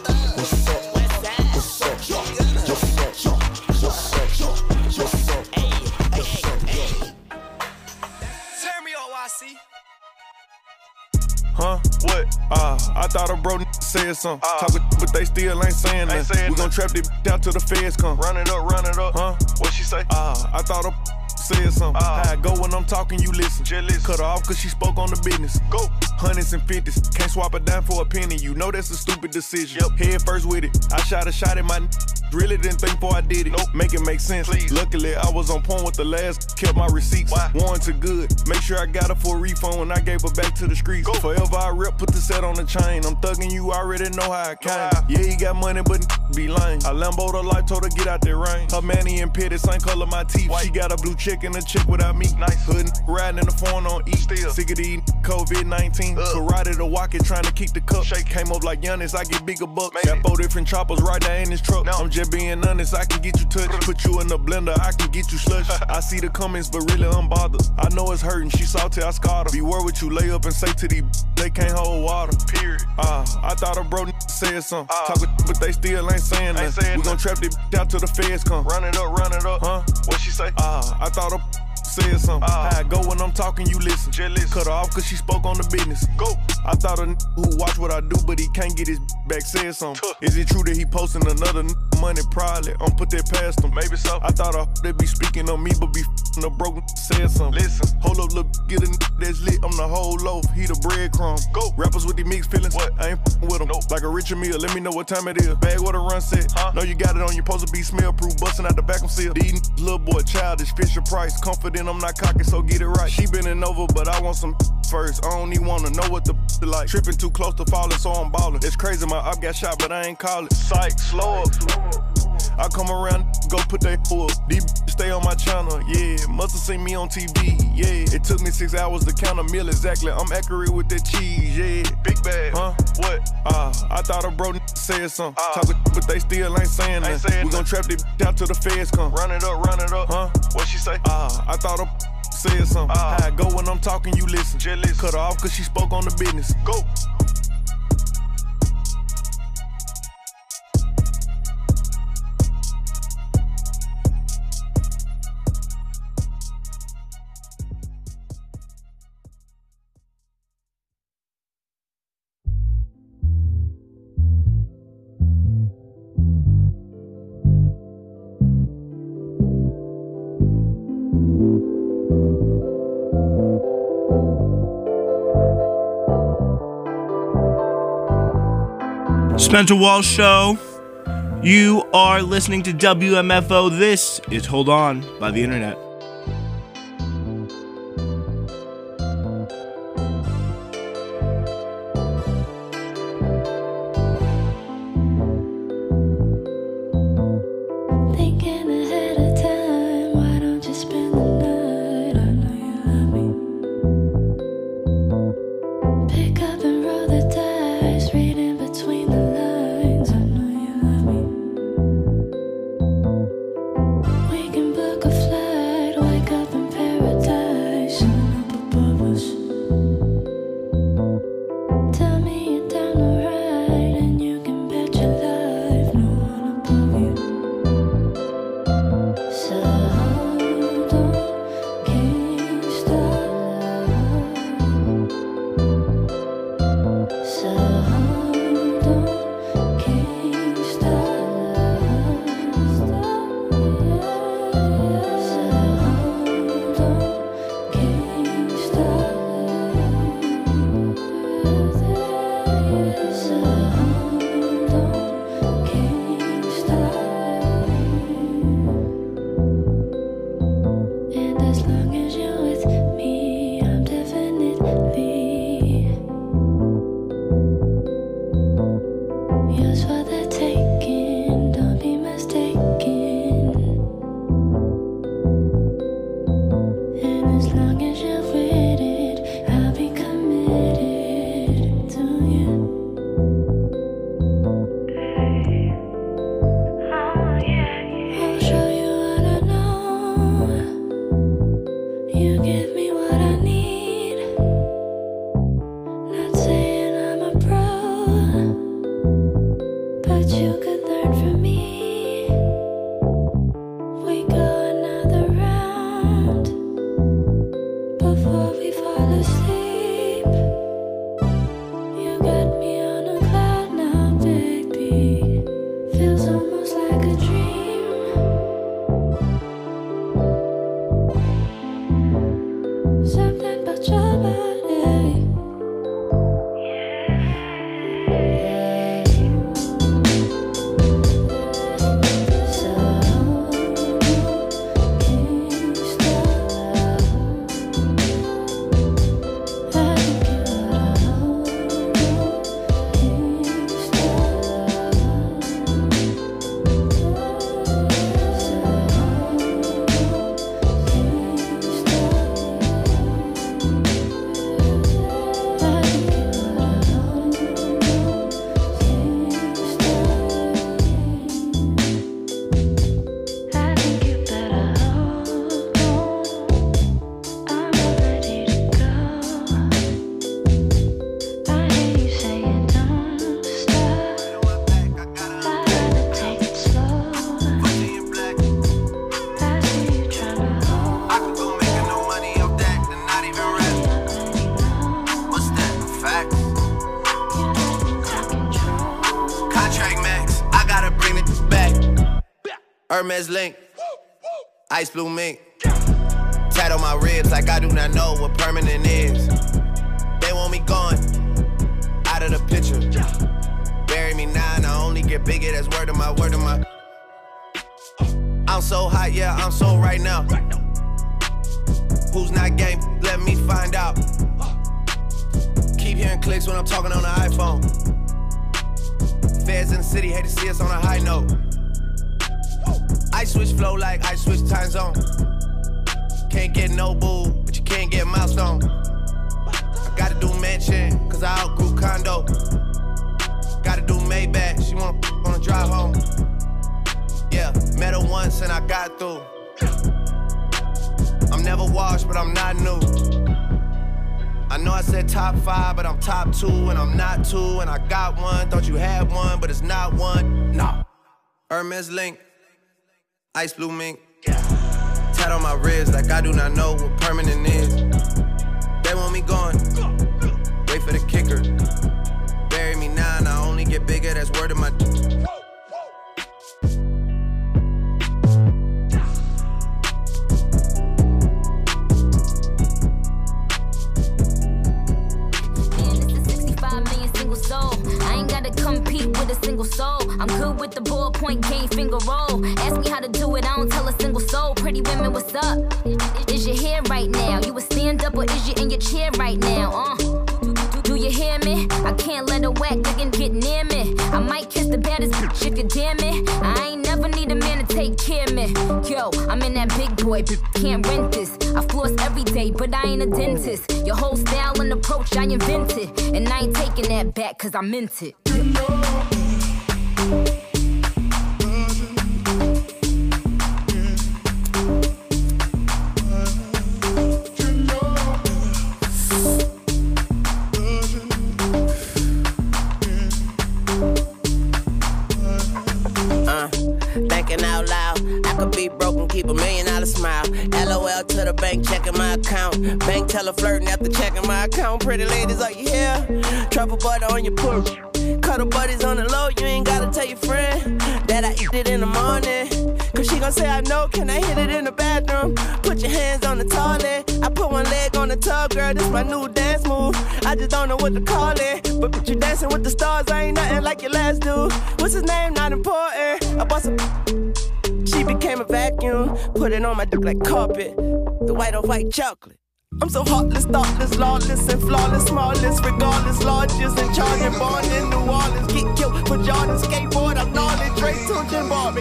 Huh? What? Uh, I thought a bro said something. Uh, Talking, but they still ain't saying nothing. We gon' trap this down till the feds come. Run it up, run it up. Huh? What she say? Uh, I thought a said something. Uh, How I go when I'm talking, you listen. Jealous. Cut her off cause she spoke on the business. Go. Hundreds and fifties. Can't swap a dime for a penny. You know that's a stupid decision. Yep. Head first with it. I shot a shot at my n- Really didn't think before I did it. Nope. Make it make sense. Please. Luckily, I was on point with the last. Kept my receipts. Why? Warranted good. Make sure I got her for a refund when I gave her back to the streets. Go. Forever I rep, put the set on the chain. I'm thugging you, already know how I came. Wow. Yeah, he got money, but be lame. I Lambo'd her life, told her get out that rain. Her manny and pitty, same color my teeth. White. She got a blue chick and a chick without me. Nice. Hood riding in the phone on E. Still. Sick of these COVID nineteen. Karate to walk it, trying to kick the cup. Shake. Came up like Giannis, I get bigger bucks. Maybe. Got four different choppers right there in this truck. No. I'm just being honest, I can get you touched. Put you in the blender, I can get you slush. I see the comments, but really unbothered. I know it's hurting, she salty, I scarred her. Beware what you lay up and say to these they can't hold water. Period. Ah, uh, I thought a bro said something. Uh, Talk but they still ain't saying nothing. We gon' trap this out till the feds come. Run it up, run it up. Huh? What she say? Ah, uh, I thought a said something. Uh, How I go when I'm talking, you listen. Jealous. Cut her off cause she spoke on the business. Go. I thought a n- who watch what I do, but he can't get his back said something. Tuh. Is it true that he posting another n- money? Probably. I'm put that past him. Maybe so. I thought a they be speaking on me, but be f***ing a broken said something. Listen. Hold up, look, get a n- that's lit. I'm the whole loaf. He the breadcrumb. Go. Rappers with these mixed feelings. What? I ain't f***ing with them. Nope. Like a Richard Mille. Let me know what time it is. Bag what a run set. Huh? Know you got it on. You supposed to be smell proof. Busting out the back of seal. These n- little boy childish. Fisher Price. Confident I'm not cocky, so get it right. She bending over, but I want some first. I don't even wanna know what the like. Tripping too close to falling, so I'm ballin'. It's crazy, my op got shot, but I ain't call it. Psych, slow up. I come around, go put that up. These stay on my channel, yeah. Must've seen me on T V, yeah. It took me six hours to count a meal exactly. I'm accurate with that cheese, yeah. Big bag, huh? What? Ah, uh, I thought a bro said something. Uh, Talk but they still ain't saying nothing. We gon' trap this out till the feds come. Run it up, run it up, huh? What she say? Ah, uh, I thought a said something. Uh, How I go when I'm talking, you listen. Jealous. Cut her off cause she spoke on the business. Go. Spencer Walsh Show. You are listening to W M F O. This is Hold On by the Internet. Thinking ahead of time, why don't you spend the night? I know you love me. Pick up and roll the dice, reading between the lines. I know you love me. We can book a flight. Hermes link, ice blue mink. Tat on my ribs like I do not know what permanent is. They want me gone, out of the picture. Bury me now and I only get bigger, that's word of my, word of my. I'm so hot, yeah, I'm so right now. Who's not game, let me find out. Keep hearing clicks when I'm talking on the iPhone. Feds in the city hate to see us on a high note. I switch flow like I switch time zone. Can't get no boo, but you can't get milestone. I gotta do mansion, cause I outgrew condo. Gotta do Maybach, she wanna f on the drive home. Yeah, met her once and I got through. I'm never washed, but I'm not new. I know I said top five, but I'm top two, and I'm not two, and I got one. Thought you had one, but it's not one. Nah. Hermes link, ice blue mink. Tat on my ribs like I do not know what permanent is. They want me gone, wait for the kicker. Bury me now and I only get bigger, that's word of my. Compete with a single soul. I'm good with the ballpoint game, finger roll. Ask me how to do it, I don't tell a single soul. Pretty women, what's up? Is your hair right now? You a stand up or is you in your chair right now? Uh, do, do, do you hear me? I can't let a whack nigga get near me. I might kiss the baddest bitch, you can damn it. I ain't never need a man to take care of me. Yo, I'm in that big boy, but can't rent this. I floss every day, but I ain't a dentist. Your whole style and approach I invented, and I ain't taking that back cause I meant it. Thinking out loud, I could be broken, keep a million dollar smile. L O L to the bank, checking my account. Bank teller flirting after checking my account. Pretty ladies, are you here? Truffle butter on your porch. Cuddle buddies on the low, you ain't gotta tell your friend that I eat it in the morning. Cause she gon' say I know, can I hit it in the bathroom? Put your hands on the toilet. I put one leg on the tub, girl, this my new dance move. I just don't know what to call it, but put you dancing with the stars, I ain't nothing like your last dude. What's his name? Not important. I bought some. She became a vacuum, put it on my dick like carpet. The white on white chocolate. I'm so heartless, thoughtless, lawless, and flawless, smallest, regardless, largest, and charging, born in New Orleans, get killed for Jordan, skateboard, I'm gnarly, Drake, Tunch, Barbie.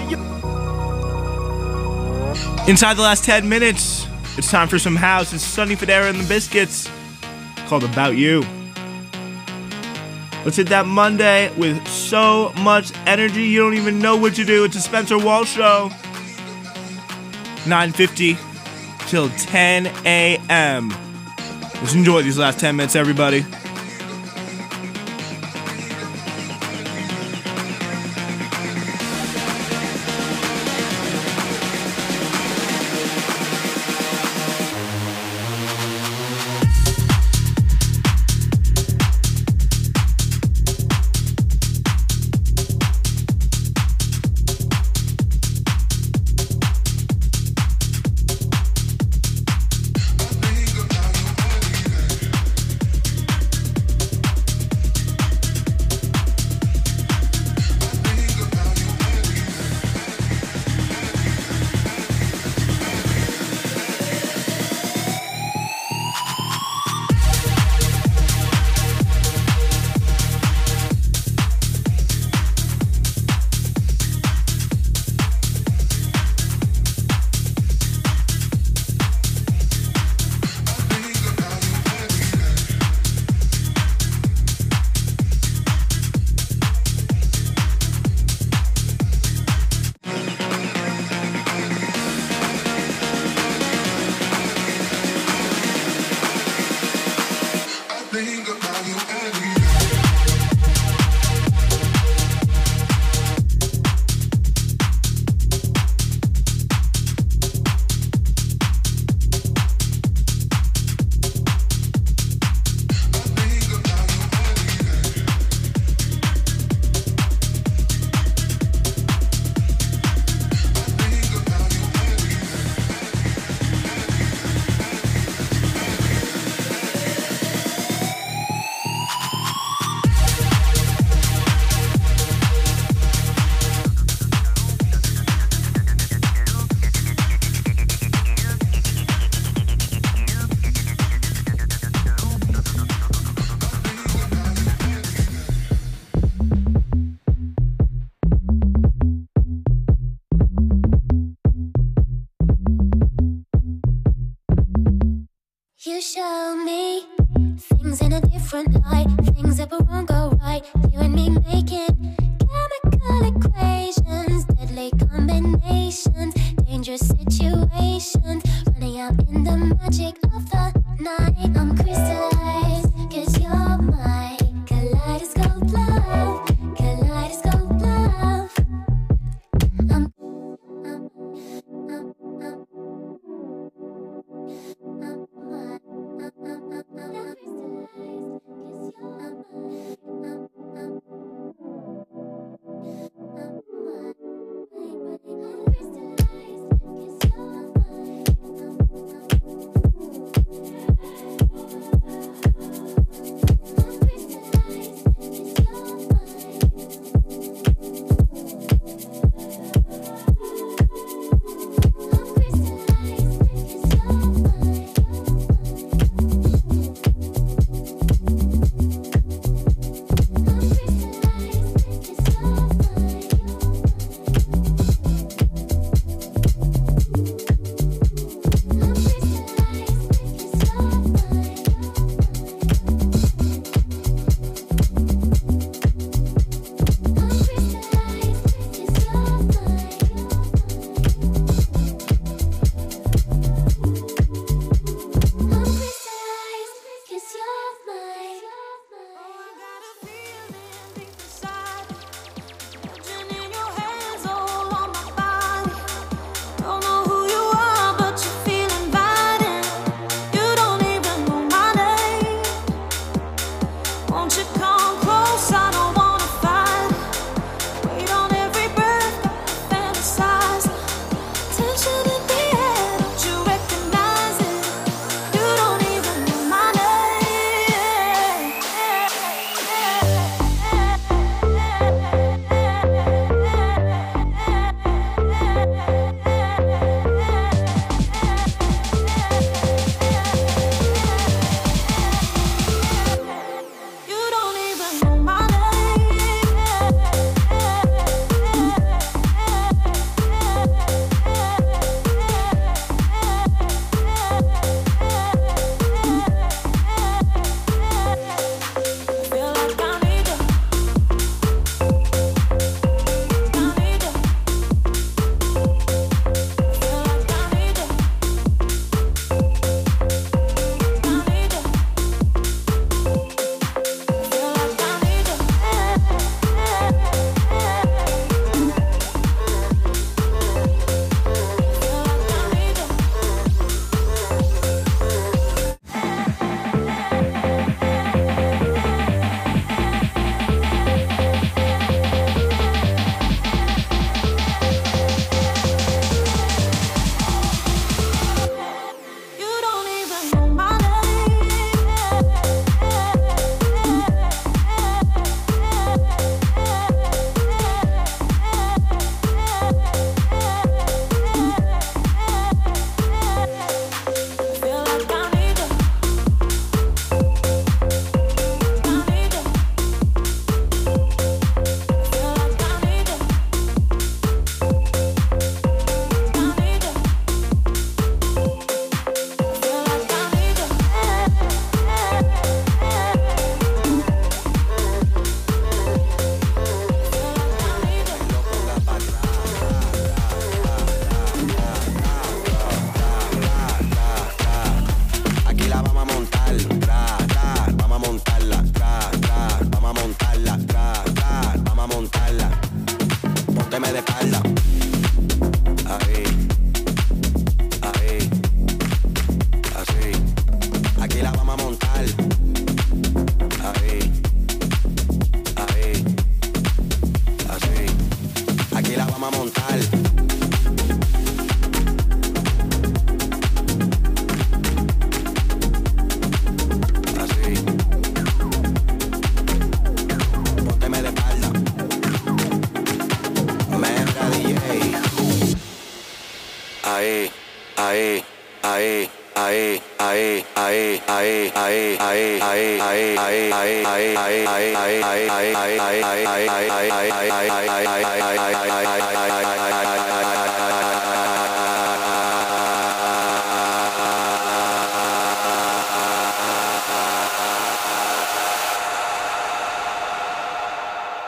Inside the last ten minutes, it's time for some house. It's Sonny Fodera and the Biscuits, called About You. Let's hit that Monday with so much energy you don't even know what to do. It's a Spencer Walsh show. nine fifty till ten a.m. Let's enjoy these last ten minutes, everybody. different light. Things that were wrong go right. You and me making chemical equations, deadly combinations, dangerous situations, running out in the magic of the night. I'm crystallized, cause you're my kaleidoscope love, kaleidoscope love. I'm, I'm, I'm, I'm, I'm, my, I'm, I'm, I'm, I'm crystallized, cause you're my, I'm, I'm, I'm, my, I'm crystallized, cause you're my,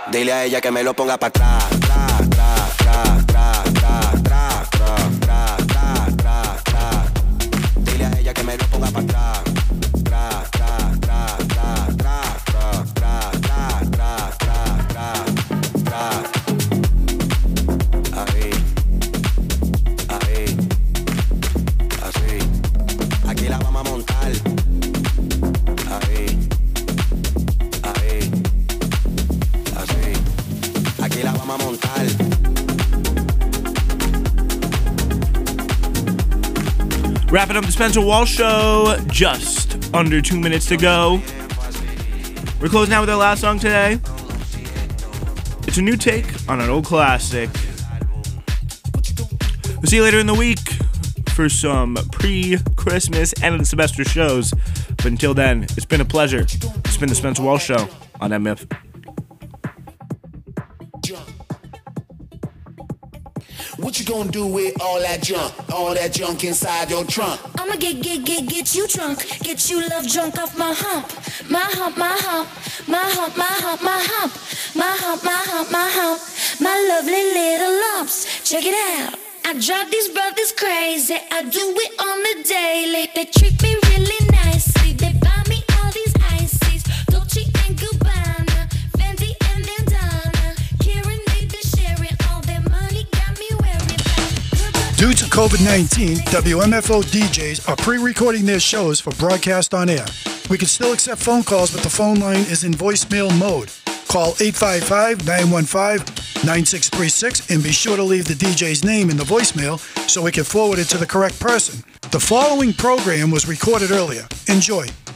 Dile a ella que me lo ponga pa' atrás. Tra, tra, tra, tra, tra, tra, tra, tra, tra, tra, tra. Dile a ella que me lo ponga pa' atrás. Tra, tra, tra, tra, tra, tra, tra, tra, tra, tra, tra. Ahí, ahí, así. Aquí la vamos a montar. Ahí, ahí, así. Aquí la vamos a montar. Wrapping up the Spencer Walsh Show, just under two minutes to go. We're closing out with our last song today. It's a new take on an old classic. We'll see you later in the week for some pre-Christmas end of the semester shows. But until then, it's been a pleasure. It's been the Spencer Walsh Show on M F. What you gonna do with all that junk, all that junk inside your trunk? I'ma get, get, get, get you drunk, get you love drunk off my hump, my hump, my hump, my hump, my hump, my hump, my hump, my hump, my hump, my lovely little lumps. Check it out. I drive these brothers crazy. I do it on the daily. They treat me really nicely. They buy me all these ices, Dolce and Gabbana, Fendi and Bandana, Karen made the sharing. All their money got me wearing back. Due to COVID nineteen, W M F O D Js are pre-recording their shows for broadcast on air. We can still accept phone calls, but the phone line is in voicemail mode. Call eight five five, nine one five, nine six three six and be sure to leave the D J's name in the voicemail so we can forward it to the correct person. The following program was recorded earlier. Enjoy.